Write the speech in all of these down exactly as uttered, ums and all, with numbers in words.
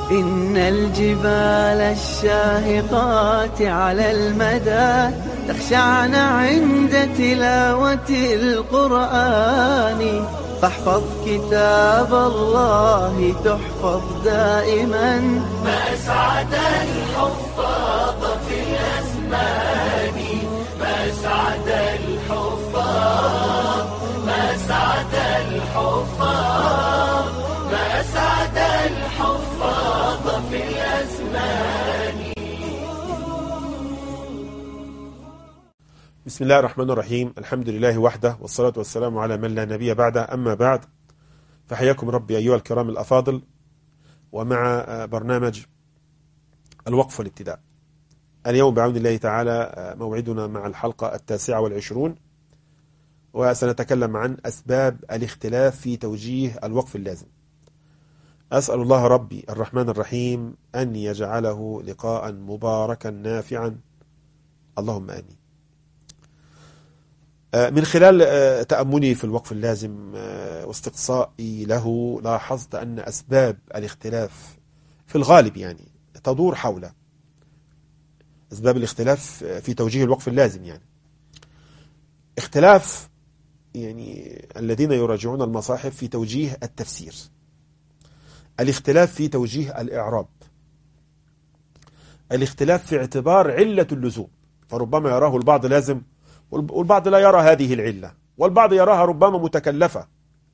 إن الجبال الشاهقات على المدى تخشعن عند تلاوة القرآن، فاحفظ كتاب الله تحفظ دائما. ما أسعد الحفاظ في الأزمان، ما أسعد الحفاظ، ما أسعد الحفاظ، ما أسعد الحفاظ في الأزمان. بسم الله الرحمن الرحيم. الحمد لله وحده، والصلاة والسلام على من لا نبي بعده. أما بعد، فحياكم ربي أيها الكرام الأفاضل، ومع برنامج الوقف والابتداء. اليوم بعون الله تعالى موعدنا مع الحلقة التاسعة والعشرون، وسنتكلم عن أسباب الاختلاف في توجيه الوقف اللازم. أسأل الله ربي الرحمن الرحيم أن يجعله لقاء مباركا نافعا، اللهم آمين. من خلال تأملي في الوقف اللازم واستقصائي له، لاحظت أن أسباب الاختلاف في الغالب يعني تدور حول أسباب الاختلاف في توجيه الوقف اللازم. يعني اختلاف يعني الذين يراجعون المصاحف في توجيه التفسير، الاختلاف في توجيه الإعراب، الاختلاف في اعتبار علة اللزوم، فربما يراه البعض لازم والبعض لا يرى هذه العلة، والبعض يراها ربما متكلفة.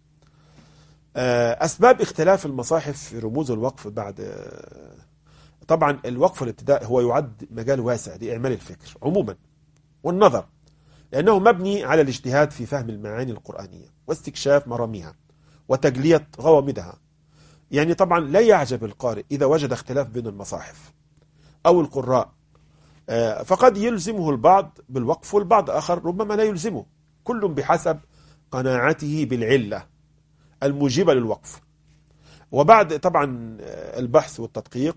أسباب اختلاف المصاحف في رموز الوقف بعد طبعا الوقف الابتداء هو يعد مجال واسع لإعمال الفكر عموما والنظر، لأنه مبني على الاجتهاد في فهم المعاني القرآنية واستكشاف مراميها وتجلية غوامضها. يعني طبعا لا يعجب القارئ إذا وجد اختلاف بين المصاحف أو القراء، فقد يلزمه البعض بالوقف والبعض آخر ربما لا يلزمه، كل بحسب قناعته بالعلة الموجبة للوقف. وبعد طبعا البحث والتدقيق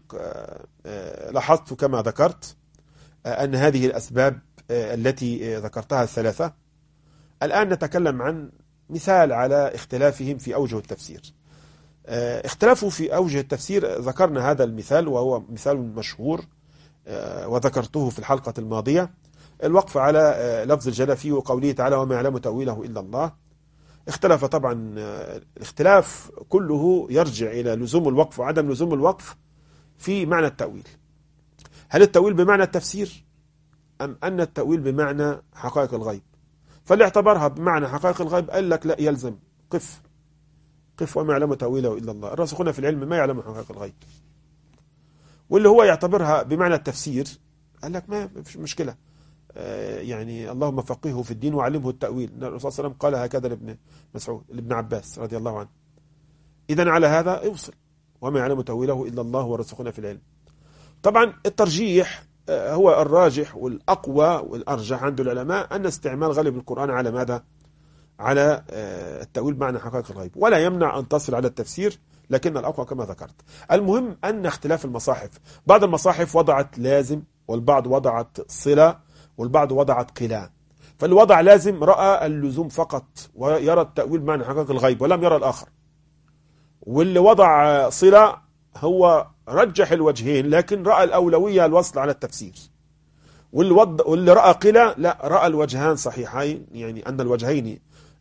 لاحظت كما ذكرت أن هذه الأسباب التي ذكرتها الثلاثة. الآن نتكلم عن مثال على اختلافهم في أوجه التفسير. اختلافوا في أوجه التفسير، ذكرنا هذا المثال وهو مثال مشهور وذكرته في الحلقة الماضية، الوقف على لفظ الجلالة فيه وقوله تعالى وما يعلم تأويله إلا الله. اختلف طبعا، الاختلاف كله يرجع إلى لزوم الوقف وعدم لزوم الوقف في معنى التأويل. هل التأويل بمعنى التفسير أم أن التأويل بمعنى حقائق الغيب؟ فاللي اعتبرها بمعنى حقائق الغيب قال لك لا، يلزم قف قف وما يعلم تأويله إلا الله، الراسخون في العلم ما يعلم حقائق الغيب. واللي هو يعتبرها بمعنى التفسير قال لك ما فيش مشكلة، آه يعني اللهم فقهه في الدين وعلمه التأويل. الرسول صلى الله عليه وسلم قال هكذا لابن مسعود لابن عباس رضي الله عنه. إذن على هذا اوصل وما يعلم تأويله إلا الله والراسخون في العلم. طبعا الترجيح آه هو الراجح والأقوى والأرجح عند العلماء أن استعمال غالب القرآن على ماذا؟ على آه التأويل بمعنى حقائق الغيب، ولا يمنع أن تصل على التفسير، لكن الأقوى كما ذكرت. المهم أن اختلاف المصاحف، بعض المصاحف وضعت لازم والبعض وضعت صلة والبعض وضعت قلة. فاللي وضع لازم رأى اللزوم فقط ويرى التأويل بمعنى حقائق الغيب ولم يرى الآخر، واللي وضع صلة هو رجح الوجهين لكن رأى الأولوية الوصل على التفسير، واللي, وض... واللي رأى قلة لا، رأى الوجهان صحيحين، يعني أن الوجهين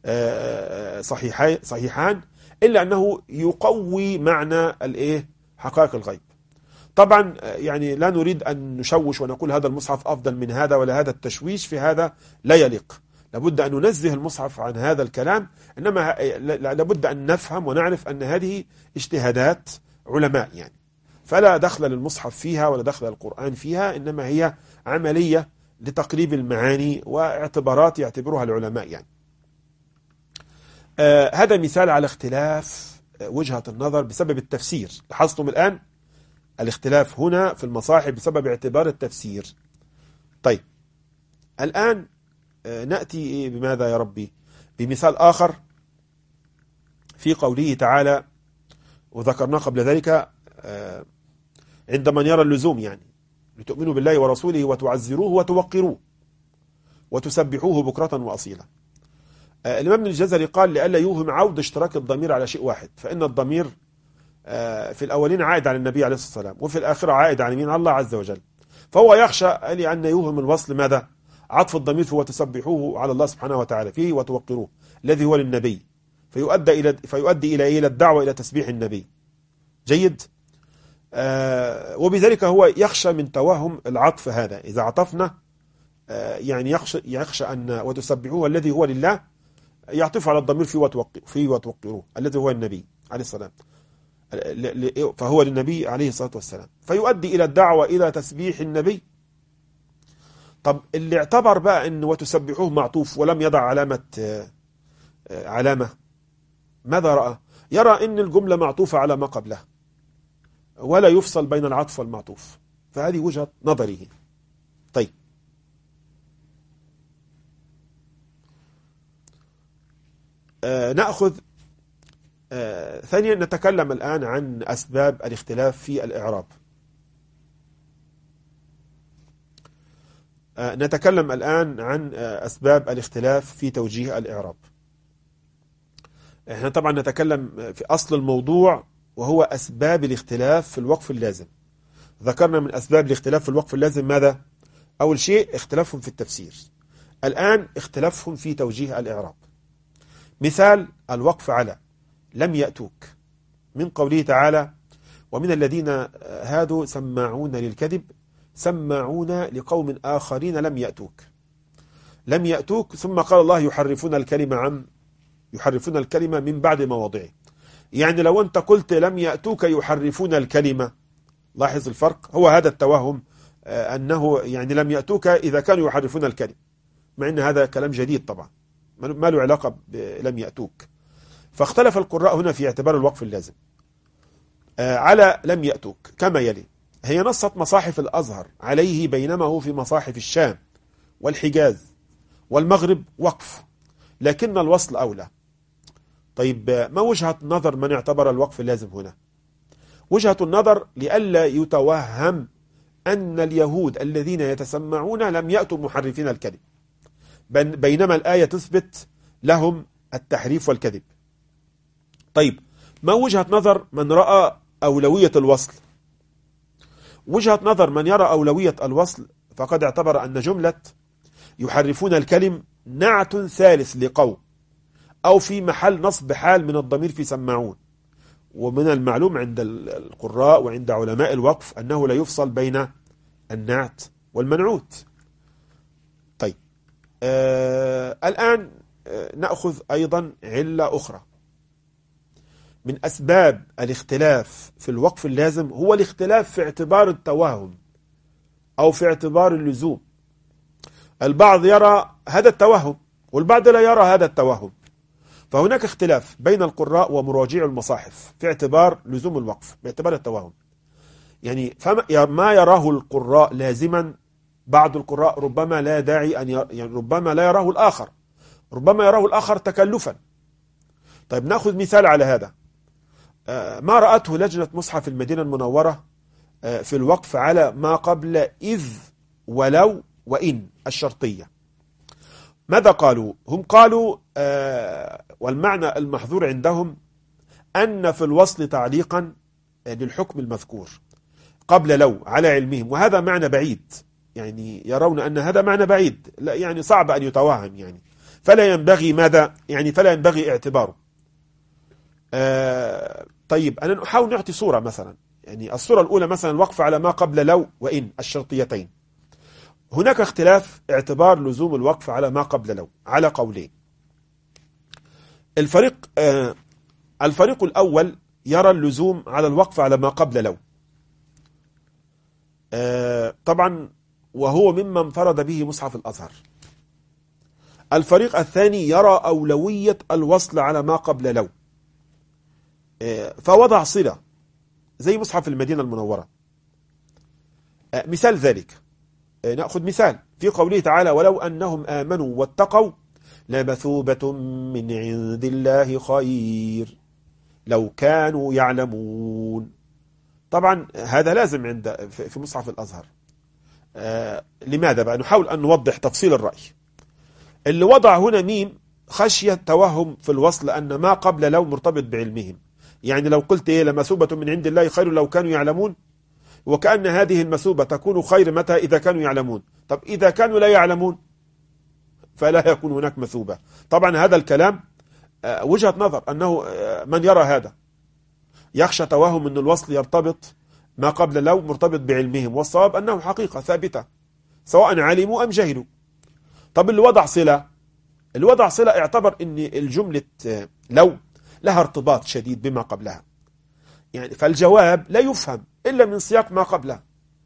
صحيحين صحيحان إلا أنه يقوي معنى الإيه حقائق الغيب. طبعا يعني لا نريد أن نشوش ونقول هذا المصحف أفضل من هذا، ولا هذا التشويش في هذا لا يليق. لابد أن ننزه المصحف عن هذا الكلام، إنما لابد أن نفهم ونعرف أن هذه اجتهادات علماء، يعني فلا دخل للمصحف فيها ولا دخل للقرآن فيها، إنما هي عملية لتقريب المعاني واعتبارات يعتبرها العلماء. يعني آه هذا مثال على اختلاف وجهة النظر بسبب التفسير. لاحظتم الآن الاختلاف هنا في المصاحف بسبب اعتبار التفسير. طيب الآن آه نأتي بماذا يا ربي؟ بمثال آخر في قوله تعالى، وذكرناه قبل ذلك آه عندما يرى اللزوم، يعني لتؤمنوا بالله ورسوله وتعزروه وتوقروه وتسبحوه بكرة وأصيلا. الإمام ابن الجزري قال لئلا يوهم عود اشتراك الضمير على شيء واحد، فإن الضمير في الأولين عائد على النبي عليه الصلاة والسلام، وفي الآخرة عائد على مين؟ الله عز وجل. فهو يخشى أن يوهم الوصل ماذا؟ عطف الضمير فيه وتسبحوه على الله سبحانه وتعالى فيه وتوقروه الذي هو للنبي، فيؤدي إلى فيؤدي إلى إلى الدعوة إلى تسبيح النبي. جيد. آه وبذلك هو يخشى من توهم العطف هذا، إذا عطفنا آه يعني يخشى يخشى أن وتسبحوه الذي هو لله يعطف على الضمير فيه وتوقروه فيه وتوقروه الذي هو النبي عليه الصلاة والسلام، فهو للنبي عليه الصلاة والسلام، فيؤدي إلى الدعوة إلى تسبيح النبي. طب اللي اعتبر بقى أن وتسبحوه معطوف ولم يضع علامة علامة، ماذا رأى؟ يرى أن الجملة معطوفة على ما قبلها ولا يفصل بين العطف والمعطوف، فهذه وجهة نظره. طيب، آه نأخذ آه ثانيا نتكلم الآن عن أسباب الاختلاف في الإعراب. آه نتكلم الآن عن آه أسباب الاختلاف في توجيه الإعراب. احنا طبعا نتكلم في أصل الموضوع وهو أسباب الاختلاف في الوقف اللازم. ذكرنا من أسباب الاختلاف في الوقف اللازم ماذا؟ أول شيء اختلافهم في التفسير، الآن اختلافهم في توجيه الإعراب. مثال الوقف على لم يأتوك، من قوله تعالى ومن الذين هادوا سماعون للكذب سماعون لقوم آخرين لم يأتوك. لم يأتوك ثم قال الله يحرفون الكلمة عن يحرفون الكلمة من بعد مواضعه. يعني لو أنت قلت لم يأتوك يحرفون الكلمة، لاحظ الفرق، هو هذا التوهم أنه يعني لم يأتوك إذا كانوا يحرفون الكلمة، مع أن هذا كلام جديد طبعا ما له علاقة بلم يأتوك. فاختلف القراء هنا في اعتبار الوقف اللازم على لم يأتوك كما يلي. هي نصت مصاحف الأزهر عليه، بينما هو في مصاحف الشام والحجاز والمغرب وقف، لكن الوصل أولى. طيب، ما وجهة نظر من اعتبر الوقف اللازم هنا؟ وجهة النظر لئلا يتوهم أن اليهود الذين يتسمعون لم يأتوا محرفين الكذب، بينما الآية تثبت لهم التحريف والكذب. طيب، ما وجهة نظر من رأى أولوية الوصل؟ وجهة نظر من يرى أولوية الوصل فقد اعتبر أن جملة يحرفون الكلم نعت ثالث لقوم، أو في محل نصب حال من الضمير في سماعون. ومن المعلوم عند القراء وعند علماء الوقف أنه لا يفصل بين النعت والمنعوت. طيب، آه الآن آه نأخذ أيضا علة أخرى من أسباب الاختلاف في الوقف اللازم، هو الاختلاف في اعتبار التوهم أو في اعتبار اللزوم. البعض يرى هذا التوهم والبعض لا يرى هذا التوهم، فهناك اختلاف بين القراء ومراجع المصاحف في اعتبار لزوم الوقف باعتبار التوهم. يعني فما ما يراه القراء لازما، بعض القراء ربما لا داعي أن ير... يعني ربما لا يراه الآخر، ربما يراه الآخر تكلفا. طيب، نأخذ مثال على هذا. ما رأته لجنة مصحف المدينة المنورة في الوقف على ما قبل إذ ولو وإن الشرطية. ماذا قالوا؟ هم قالوا والمعنى المحظور عندهم أن في الوصل تعليقا للحكم المذكور قبل لو على علمهم، وهذا معنى بعيد، يعني يرون أن هذا معنى بعيد، لا يعني صعب أن يتوهم، يعني فلا ينبغي ماذا يعني فلا ينبغي اعتباره. آه طيب، أنا نحاول نعطي صورة مثلا، يعني الصورة الأولى مثلا الوقف على ما قبل لو وإن الشرطيتين. هناك اختلاف اعتبار لزوم الوقف على ما قبل لو على قولين. الفريق آه الفريق الأول يرى اللزوم على الوقف على ما قبل لو، آه طبعا وهو مما انفرد به مصحف الأزهر. الفريق الثاني يرى أولوية الوصل على ما قبل لو، آه فوضع صلة زي مصحف المدينة المنورة. آه مثال ذلك، آه نأخذ مثال في قوله تعالى ولو أنهم آمنوا واتقوا لمثوبة من عند الله خير لو كانوا يعلمون. طبعا هذا لازم عند في مصحف الأزهر. آه لماذا بقى؟ نحاول أن نوضح تفصيل الرأي. اللي وضع هنا ميم خشية توهم في الوصل أن ما قبل لو مرتبط بعلمهم، يعني لو قلت إيه لمثوبة من عند الله خير لو كانوا يعلمون، وكأن هذه المثوبة تكون خير متى؟ إذا كانوا يعلمون. طب إذا كانوا لا يعلمون فلا يكون هناك مثوبة. طبعا هذا الكلام وجهة نظر، أنه من يرى هذا يخشى توهم أن الوصل يرتبط ما قبل لو مرتبط بعلمهم، والصواب أنه حقيقة ثابتة سواء علموا أم جهلوا. طب اللي وضع صلة، اللي وضع صلة اعتبر أن الجملة لو لها ارتباط شديد بما قبلها، يعني فالجواب لا يفهم إلا من سياق ما قبله،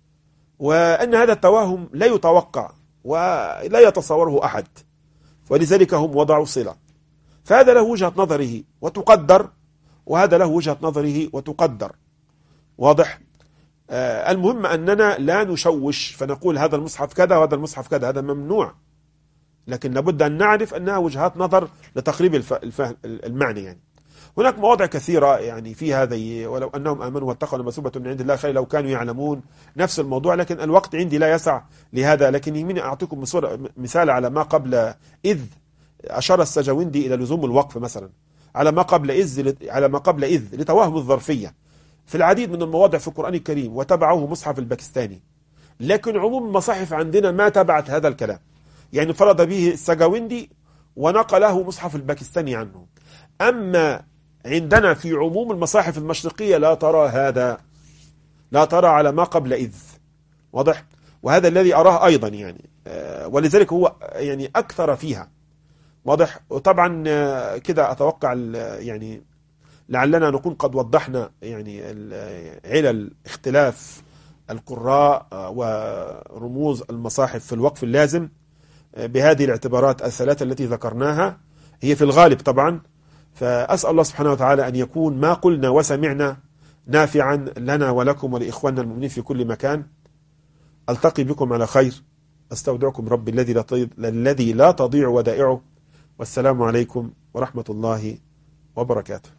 وأن هذا التوهم لا يتوقع ولا يتصوره أحد، ولذلك هم وضعوا صلة. فهذا له وجهة نظره وتقدر، وهذا له وجهة نظره وتقدر. واضح؟ آه المهم أننا لا نشوش فنقول هذا المصحف كذا وهذا المصحف كذا، هذا ممنوع، لكن لابد أن نعرف أنها وجهات نظر لتقريب الفهم المعنى. يعني هناك مواضع كثيرة يعني في هذه، ولو أنهم آمنوا واتقوا لمثوبة من عند الله خير لو كانوا يعلمون، نفس الموضوع، لكن الوقت عندي لا يسع لهذا. لكن يمين أعطيكم مثال على ما قبل إذ. أشار السجاوندي إلى لزوم الوقف مثلا على ما قبل إذ على ما قبل إذ لتوهم الظرفية في العديد من المواضع في القرآن الكريم، وتبعه مصحف الباكستاني. لكن عموم المصاحف عندنا ما تبعت هذا الكلام، يعني فرض به السجاوندي ونقله مصحف الباكستاني عنه. أما عندنا في عموم المصاحف المشرقية لا ترى هذا، لا ترى على ما قبل إذ. واضح؟ وهذا الذي أراه أيضا يعني، ولذلك هو يعني أكثر فيها. واضح؟ وطبعا كده أتوقع يعني لعلنا نكون قد وضحنا يعني علل اختلاف القراء ورموز المصاحف في الوقف اللازم بهذه الاعتبارات الثلاثة التي ذكرناها، هي في الغالب طبعا. فأسأل الله سبحانه وتعالى أن يكون ما قلنا وسمعنا نافعا لنا ولكم ولإخواننا المؤمنين في كل مكان. ألتقي بكم على خير، أستودعكم ربي الذي لا تضيع الذي لا تضيع ودائعه، والسلام عليكم ورحمة الله وبركاته.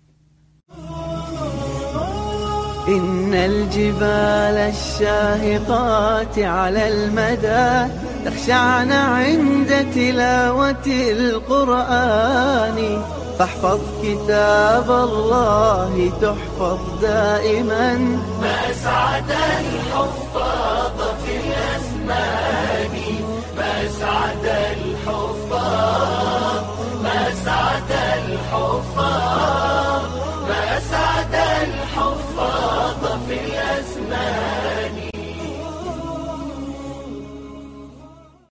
إن الجبال الشاهقات على المدى تخشعن عند تلاوة القرآن، فاحفظ كتاب الله تحفظ دائما. ما أسعد الحفاظ في الأزمان.